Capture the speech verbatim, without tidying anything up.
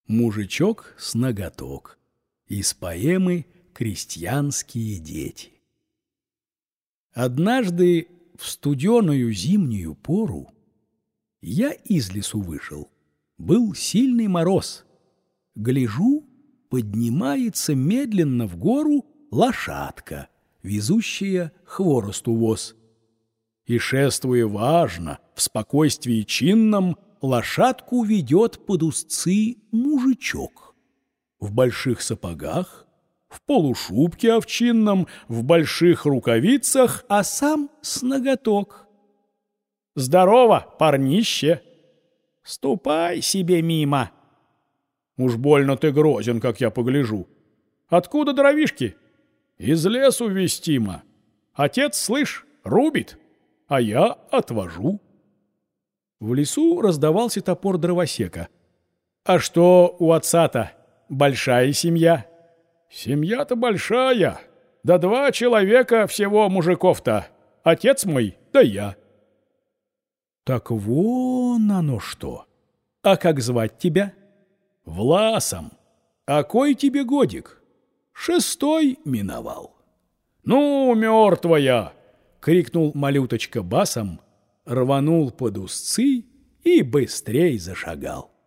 Мужичок с ноготок. Из поэмы «Крестьянские дети». Однажды в студеную зимнюю пору я из лесу вышел. Был сильный мороз. Гляжу, поднимается медленно в гору лошадка, везущая хворосту воз. И, шествуя важно, в спокойствии чинном, лошадку ведет под узцы мужичок. В больших сапогах, в полушубке овчинном, в больших рукавицах, а сам с ноготок. «Здорово, парнище! Ступай себе мимо!» «Уж больно ты грозен, как я погляжу. Откуда дровишки?» «Из лесу вестимо. Отец, слышь, рубит, а я отвожу». В лесу раздавался топор дровосека. «А что у отца-то? Большая семья?» «Семья-то большая. Да два человека всего мужиков-то. Отец мой, да я». «Так вон оно что! А как звать тебя?» «Власом. А кой тебе годик?» «Шестой миновал». «Ну, мертвая!» — крикнул малюточка басом, рванул под узцы и быстрей зашагал.